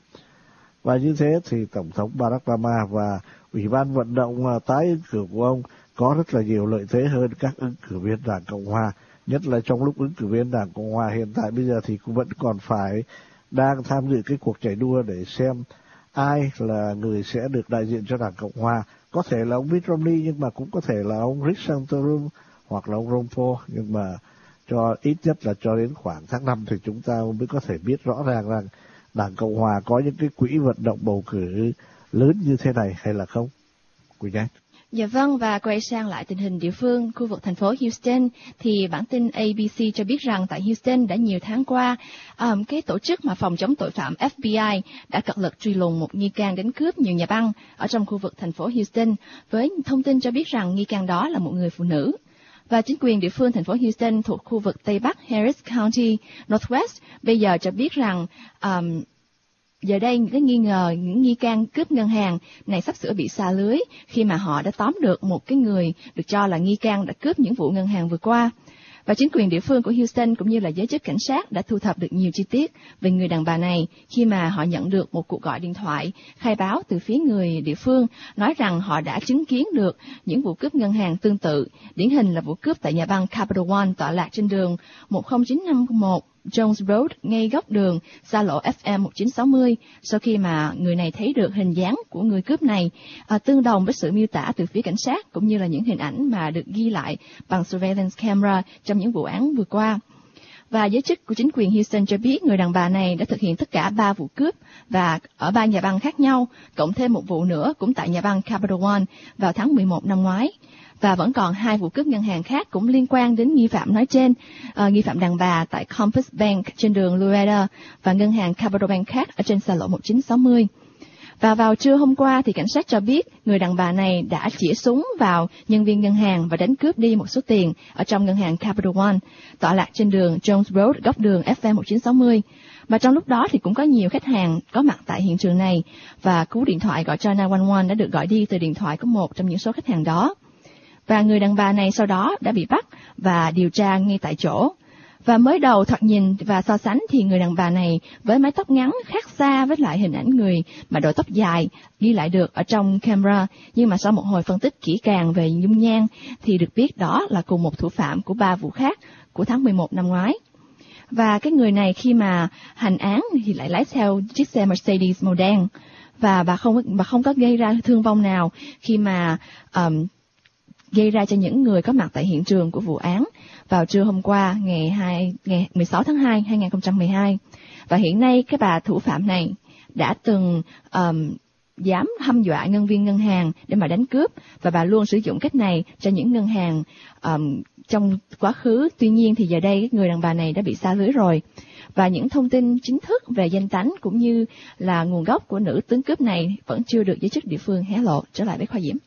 Và như thế thì Tổng thống Barack Obama và Ủy ban vận động à, tái ứng cử của ông có rất là nhiều lợi thế hơn các ứng cử viên Đảng Cộng Hòa, nhất là trong lúc ứng cử viên Đảng Cộng Hòa hiện tại bây giờ thì cũng vẫn còn phải đang tham dự cái cuộc chạy đua để xem ai là người sẽ được đại diện cho Đảng Cộng Hòa. Có thể là ông Mitt Romney, nhưng mà cũng có thể là ông Rick Santorum hoặc là ông Ron Paul, nhưng mà cho ít nhất là cho đến khoảng tháng năm thì chúng ta mới có thể biết rõ ràng rằng Đảng Cộng Hòa có những cái quỹ vận động bầu cử lớn như thế này hay là không. Quỳnh Anh. Dạ vâng, và quay sang lại tình hình địa phương, khu vực thành phố Houston, thì bản tin a bê xê cho biết rằng tại Houston đã nhiều tháng qua, um, cái tổ chức mà phòng chống tội phạm ép bê i đã cật lực truy lùng một nghi can đánh cướp nhiều nhà băng ở trong khu vực thành phố Houston, với thông tin cho biết rằng nghi can đó là một người phụ nữ. Và chính quyền địa phương thành phố Houston thuộc khu vực Tây Bắc Harris County, Northwest, bây giờ cho biết rằng um, giờ đây những cái nghi ngờ những nghi can cướp ngân hàng này sắp sửa bị xà lưới khi mà họ đã tóm được một cái người được cho là nghi can đã cướp những vụ ngân hàng vừa qua. Và chính quyền địa phương của Houston cũng như là giới chức cảnh sát đã thu thập được nhiều chi tiết về người đàn bà này khi mà họ nhận được một cuộc gọi điện thoại khai báo từ phía người địa phương nói rằng họ đã chứng kiến được những vụ cướp ngân hàng tương tự, điển hình là vụ cướp tại nhà băng Capital One tọa lạc trên đường một không chín năm một Jones Road ngay góc đường xa lộ F M một chín sáu không, sau khi mà người này thấy được hình dáng của người cướp này à, tương đồng với sự miêu tả từ phía cảnh sát cũng như là những hình ảnh mà được ghi lại bằng surveillance camera trong những vụ án vừa qua. Và giới chức của chính quyền Houston cho biết người đàn bà này đã thực hiện tất cả ba vụ cướp và ở ba nhà băng khác nhau, cộng thêm một vụ nữa cũng tại nhà băng Capital One vào tháng mười một năm ngoái. Và vẫn còn hai vụ cướp ngân hàng khác cũng liên quan đến nghi phạm nói trên, uh, nghi phạm đàn bà tại Compass Bank trên đường Louetta và ngân hàng Capital Bank khác ở trên xa lộ một chín sáu không. Và vào trưa hôm qua thì cảnh sát cho biết người đàn bà này đã chĩa súng vào nhân viên ngân hàng và đánh cướp đi một số tiền ở trong ngân hàng Capital One, tọa lạc trên đường Jones Road, góc đường F M một chín sáu không. Mà trong lúc đó thì cũng có nhiều khách hàng có mặt tại hiện trường này và cú điện thoại gọi cho chín một một đã được gọi đi từ điện thoại của một trong những số khách hàng đó. Và người đàn bà này sau đó đã bị bắt và điều tra ngay tại chỗ. Và mới đầu thoạt nhìn và so sánh thì người đàn bà này với mái tóc ngắn khác xa với lại hình ảnh người mà đội tóc dài ghi lại được ở trong camera. Nhưng mà sau một hồi phân tích kỹ càng về dung nhan thì được biết đó là cùng một thủ phạm của ba vụ khác của tháng mười một năm ngoái. Và cái người này khi mà hành án thì lại lái theo chiếc xe Mercedes màu đen. Và bà không, bà không có gây ra thương vong nào khi mà um, gây ra cho những người có mặt tại hiện trường của vụ án vào trưa hôm qua ngày, hai, ngày mười sáu tháng hai năm hai không một hai. Và hiện nay cái bà thủ phạm này đã từng um, dám hăm dọa nhân viên ngân hàng để mà đánh cướp và bà luôn sử dụng cách này cho những ngân hàng um, trong quá khứ. Tuy nhiên thì giờ đây người đàn bà này đã bị sa lưới rồi. Và những thông tin chính thức về danh tánh cũng như là nguồn gốc của nữ tướng cướp này vẫn chưa được giới chức địa phương hé lộ. Trở lại với Khoa Diễm.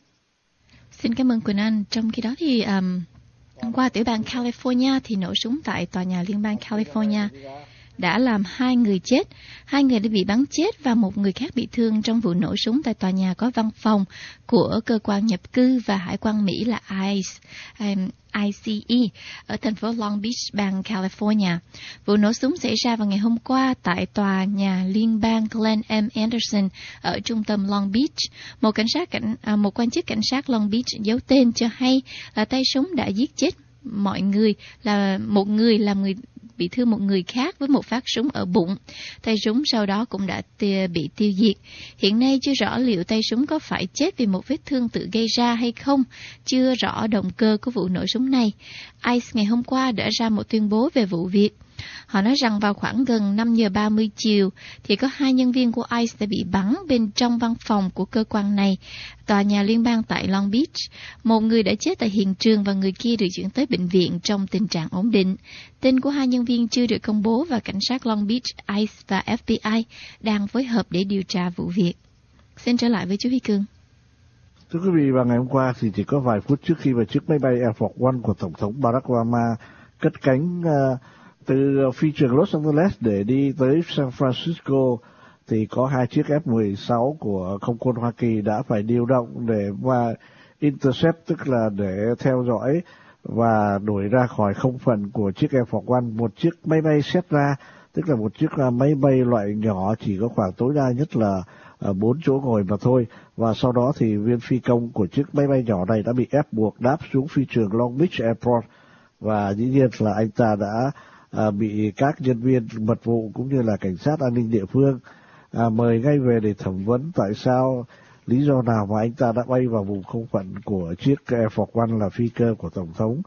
Xin cảm ơn Quỳnh Anh. Trong khi đó thì um, hôm qua tiểu bang California thì nổ súng tại tòa nhà liên bang California đã làm hai người chết, hai người đã bị bắn chết và một người khác bị thương trong vụ nổ súng tại tòa nhà có văn phòng của cơ quan nhập cư và hải quan Mỹ là I C E, um, I C E ở thành phố Long Beach, bang California. Vụ nổ súng xảy ra vào ngày hôm qua tại tòa nhà liên bang Glenn M. Anderson ở trung tâm Long Beach. Một cảnh sát cảnh à, một quan chức cảnh sát Long Beach giấu tên cho hay là tay súng đã giết chết mọi người là một người làm người bị thương một người khác với một phát súng ở bụng. Tay súng sau đó cũng đã tia, bị tiêu diệt. Hiện nay chưa rõ liệu tay súng có phải chết vì một vết thương tự gây ra hay không. Chưa rõ động cơ của vụ nổ súng này. I C E ngày hôm qua đã ra một tuyên bố về vụ việc. Họ nói rằng vào khoảng gần năm giờ ba mươi chiều thì có hai nhân viên của I C E đã bị bắn bên trong văn phòng của cơ quan này, tòa nhà liên bang tại Long Beach. Một người đã chết tại hiện trường và người kia được chuyển tới bệnh viện trong tình trạng ổn định. Tên của hai nhân viên chưa được công bố và cảnh sát Long Beach, I C E và F B I đang phối hợp để điều tra vụ việc. Xin trở lại với chú Huy Cương. Thưa quý vị, vào ngày hôm qua thì chỉ có vài phút trước khi mà chiếc máy bay Air Force One của Tổng thống Barack Obama cất cánh uh, từ phi trường Los Angeles để đi tới San Francisco thì có hai chiếc F mười sáu của không quân Hoa Kỳ đã phải điều động để mà intercept, tức là để theo dõi và đuổi ra khỏi không phận của chiếc Air Force One, một chiếc máy bay Cessna, tức là một chiếc máy bay loại nhỏ chỉ có khoảng tối đa nhất là bốn chỗ ngồi mà thôi. Và sau đó thì viên phi công của chiếc máy bay nhỏ này đã bị ép buộc đáp xuống phi trường Long Beach Airport và dĩ nhiên là anh ta đã À, bị các nhân viên mật vụ cũng như là cảnh sát an ninh địa phương à, mời ngay về để thẩm vấn tại sao, lý do nào mà anh ta đã bay vào vùng không phận của chiếc Air Force One là phi cơ của Tổng thống.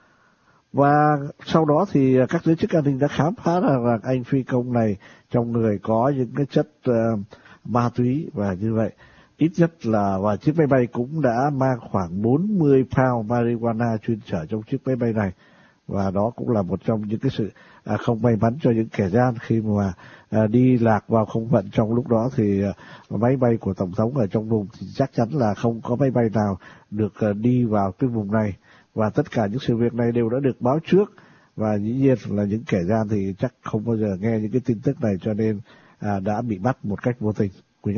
Và sau đó thì các giới chức an ninh đã khám phá ra rằng anh phi công này trong người có những cái chất uh, ma túy, và như vậy ít nhất là, và chiếc máy bay cũng đã mang khoảng bốn mươi pound marijuana chuyên chở trong chiếc máy bay này. Và đó cũng là một trong những cái sự à, không may mắn cho những kẻ gian khi mà à, đi lạc vào không phận. Trong lúc đó thì à, máy bay của Tổng thống ở trong vùng thì chắc chắn là không có máy bay nào được à, đi vào cái vùng này. Và tất cả những sự việc này đều đã được báo trước, và dĩ nhiên là những kẻ gian thì chắc không bao giờ nghe những cái tin tức này, cho nên à, đã bị bắt một cách vô tình. Quỳnh Anh.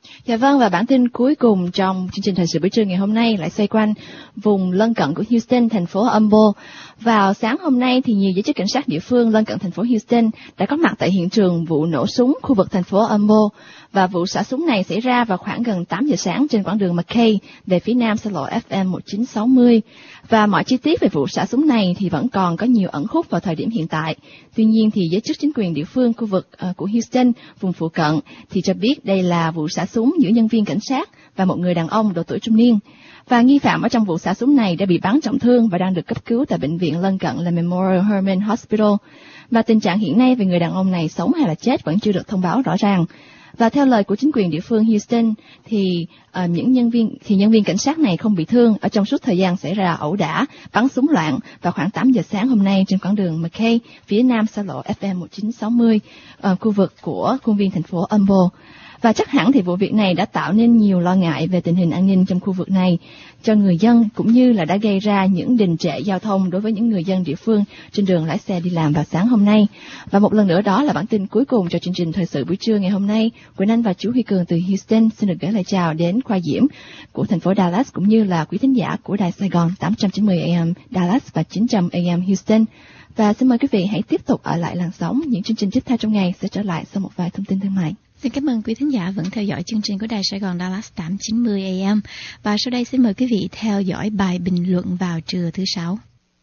Dạ vâng, và bản tin cuối cùng trong chương trình thời sự buổi trưa ngày hôm nay lại xoay quanh vùng lân cận của Houston, thành phố Humble. Vào sáng hôm nay thì nhiều giới chức cảnh sát địa phương lân cận thành phố Houston đã có mặt tại hiện trường vụ nổ súng khu vực thành phố Humble, và vụ xả súng này xảy ra vào khoảng gần tám giờ sáng trên quãng đường McKay về phía nam xa lộ ép em một chín sáu không. Và mọi chi tiết về vụ xả súng này thì vẫn còn có nhiều ẩn khúc vào thời điểm hiện tại. Tuy nhiên thì giới chức chính quyền địa phương khu vực uh, của Houston, vùng phụ cận thì cho biết đây là vụ xả súng giữa nhân viên cảnh sát và một người đàn ông độ tuổi trung niên. Và nghi phạm ở trong vụ xả súng này đã bị bắn trọng thương và đang được cấp cứu tại bệnh viện lân cận là Memorial Hermann Hospital. Và tình trạng hiện nay về người đàn ông này sống hay là chết vẫn chưa được thông báo rõ ràng. Và theo lời của chính quyền địa phương Houston thì uh, những nhân viên thì nhân viên cảnh sát này không bị thương ở trong suốt thời gian xảy ra ẩu đả bắn súng loạn vào khoảng tám giờ sáng hôm nay trên quãng đường McKay phía nam xa lộ ép em một chín sáu không, uh, khu vực của khuôn viên thành phố Humble. Và chắc hẳn thì vụ việc này đã tạo nên nhiều lo ngại về tình hình an ninh trong khu vực này cho người dân, cũng như là đã gây ra những đình trệ giao thông đối với những người dân địa phương trên đường lái xe đi làm vào sáng hôm nay. Và một lần nữa đó là bản tin cuối cùng cho chương trình thời sự buổi trưa ngày hôm nay. Quỳnh Anh và chú Huy Cường từ Houston xin được gửi lời chào đến khoa diễm của thành phố Dallas, cũng như là quý thính giả của đài Sài Gòn tám trăm chín mươi A M Dallas và chín trăm A M Houston. Và xin mời quý vị hãy tiếp tục ở lại làn sóng. Những chương trình tiếp theo trong ngày sẽ trở lại sau một vài thông tin thương mại. Xin cảm ơn quý thính giả vẫn theo dõi chương trình của đài Sài Gòn Dallas tám trăm chín mươi A M. Và sau đây xin mời quý vị theo dõi bài bình luận vào trưa thứ sáu.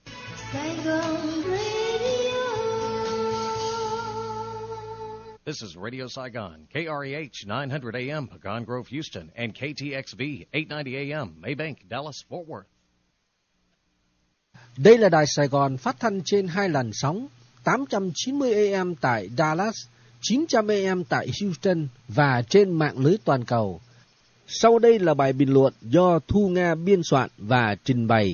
This is Radio Saigon, K R E H nine hundred A M, Pecan Grove, Houston, and K T X V eight ninety A M, Maybank, Dallas, Fort Worth. Đây là đài Sài Gòn phát thanh trên hai làn sóng, tám trăm chín mươi A M tại Dallas, chín trăm A M tại Houston và trên mạng lưới toàn cầu. Sau đây là bài bình luận do Thu Nga biên soạn và trình bày.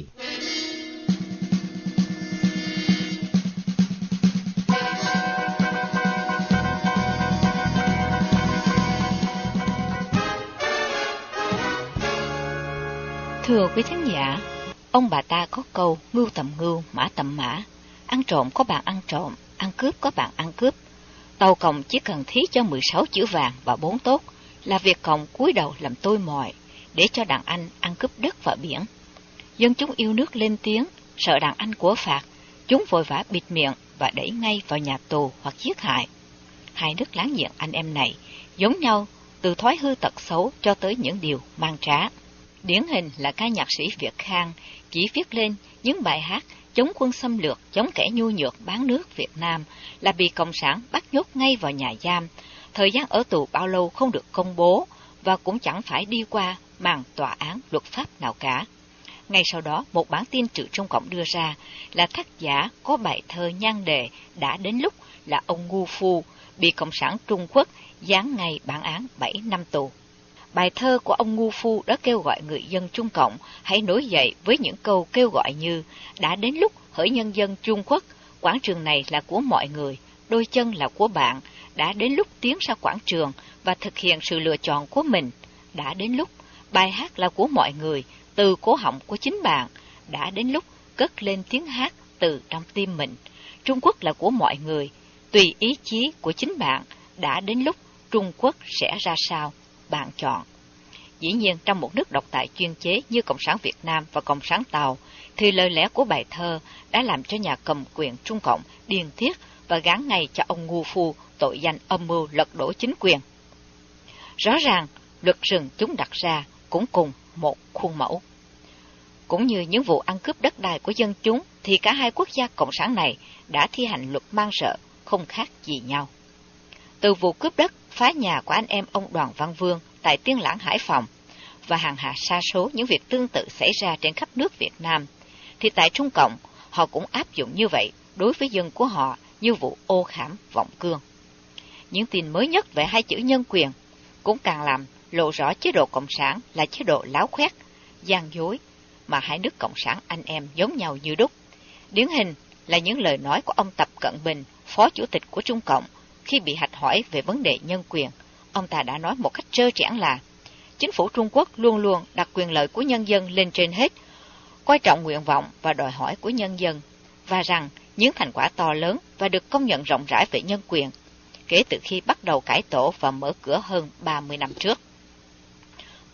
Thưa quý thính giả, ông bà ta có câu ngưu tầm ngưu, mã tầm mã, ăn trộm có bạn ăn trộm, ăn cướp có bạn ăn cướp. Tàu Cộng chỉ cần thí cho mười sáu chữ vàng và bốn tốt là Việt Cộng cúi đầu làm tôi mọi, để cho đàn anh ăn cướp đất và biển. Dân chúng yêu nước lên tiếng, sợ đàn anh của phạt, chúng vội vã bịt miệng và đẩy ngay vào nhà tù hoặc giết hại. Hai nước láng giềng anh em này giống nhau từ thói hư tật xấu cho tới những điều mang trá. Điển hình là ca nhạc sĩ Việt Khang chỉ viết lên những bài hát chống quân xâm lược, chống kẻ nhu nhược bán nước Việt Nam là bị Cộng sản bắt nhốt ngay vào nhà giam. Thời gian ở tù bao lâu không được công bố và cũng chẳng phải đi qua màn tòa án luật pháp nào cả. Ngay sau đó, một bản tin từ Trung Cộng đưa ra là tác giả có bài thơ nhan đề Đã đến lúc là ông Ngu Phu bị Cộng sản Trung Quốc giáng ngay bản án bảy năm tù. Bài thơ của ông Ngu Phu đã kêu gọi người dân Trung Cộng hãy nổi dậy với những câu kêu gọi như đã đến lúc hỡi nhân dân Trung Quốc, quảng trường này là của mọi người, đôi chân là của bạn, đã đến lúc tiến ra quảng trường và thực hiện sự lựa chọn của mình, đã đến lúc bài hát là của mọi người, từ cổ họng của chính bạn, đã đến lúc cất lên tiếng hát từ trong tim mình. Trung Quốc là của mọi người, tùy ý chí của chính bạn, đã đến lúc Trung Quốc sẽ ra sao, bạn chọn. Dĩ nhiên, trong một nước độc tài chuyên chế như Cộng sản Việt Nam và Cộng sản Tàu, thì lời lẽ của bài thơ đã làm cho nhà cầm quyền Trung Cộng điên tiết và gán ngay cho ông Ngu Phu tội danh âm mưu lật đổ chính quyền. Rõ ràng, luật rừng chúng đặt ra cũng cùng một khuôn mẫu. Cũng như những vụ ăn cướp đất đai của dân chúng, thì cả hai quốc gia cộng sản này đã thi hành luật man rợ, không khác gì nhau. Từ vụ cướp đất, phá nhà của anh em ông Đoàn Văn Vương tại Tiên Lãng, Hải Phòng, và hàng hà sa số những việc tương tự xảy ra trên khắp nước Việt Nam, thì tại Trung Cộng, họ cũng áp dụng như vậy đối với dân của họ như vụ Ô Khảm, Vọng Cương. Những tin mới nhất về hai chữ nhân quyền cũng càng làm lộ rõ chế độ Cộng sản là chế độ láo khoét, gian dối, mà hai nước Cộng sản anh em giống nhau như đúc. Điển hình là những lời nói của ông Tập Cận Bình, Phó Chủ tịch của Trung Cộng, khi bị hạch hỏi về vấn đề nhân quyền. Ông ta đã nói một cách trơ trẽn là chính phủ Trung Quốc luôn luôn đặt quyền lợi của nhân dân lên trên hết, coi trọng nguyện vọng và đòi hỏi của nhân dân, và rằng những thành quả to lớn và được công nhận rộng rãi về nhân quyền kể từ khi bắt đầu cải tổ và mở cửa hơn ba mươi năm trước.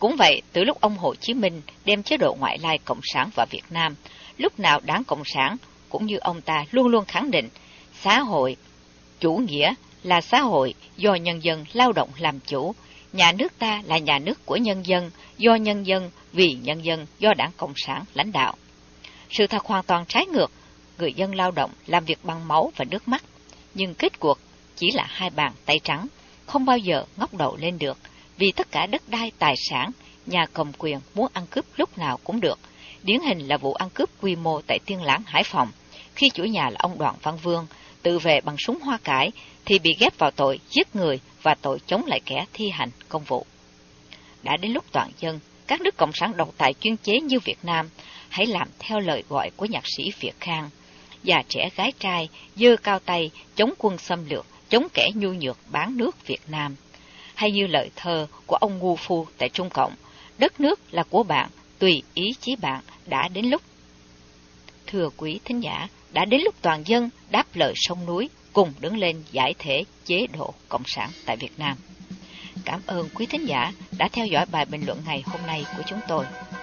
Cũng vậy, từ lúc ông Hồ Chí Minh đem chế độ ngoại lai Cộng sản vào Việt Nam, lúc nào Đảng Cộng sản cũng như ông ta luôn luôn khẳng định xã hội chủ nghĩa là xã hội do nhân dân lao động làm chủ, nhà nước ta là nhà nước của nhân dân, do nhân dân, vì nhân dân, do Đảng Cộng sản lãnh đạo. Sự thật hoàn toàn trái ngược, người dân lao động làm việc bằng máu và nước mắt, nhưng kết cuộc chỉ là hai bàn tay trắng, không bao giờ ngóc đầu lên được, vì tất cả đất đai tài sản, nhà cầm quyền muốn ăn cướp lúc nào cũng được. Điển hình là vụ ăn cướp quy mô tại Tiên Lãng, Hải Phòng, khi chủ nhà là ông Đoàn Văn Vương, tự vệ bằng súng hoa cải thì bị ghép vào tội giết người và tội chống lại kẻ thi hành công vụ. Đã đến lúc toàn dân, các nước cộng sản độc tài chuyên chế như Việt Nam, hãy làm theo lời gọi của nhạc sĩ Việt Khang. Già trẻ gái trai giơ cao tay chống quân xâm lược, chống kẻ nhu nhược bán nước Việt Nam. Hay như lời thơ của ông Ngu Phu tại Trung Cộng, đất nước là của bạn, tùy ý chí bạn, đã đến lúc. Thưa quý thính giả, đã đến lúc toàn dân đáp lời sông núi, cùng đứng lên giải thể chế độ Cộng sản tại Việt Nam. Cảm ơn quý thính giả đã theo dõi bài bình luận ngày hôm nay của chúng tôi.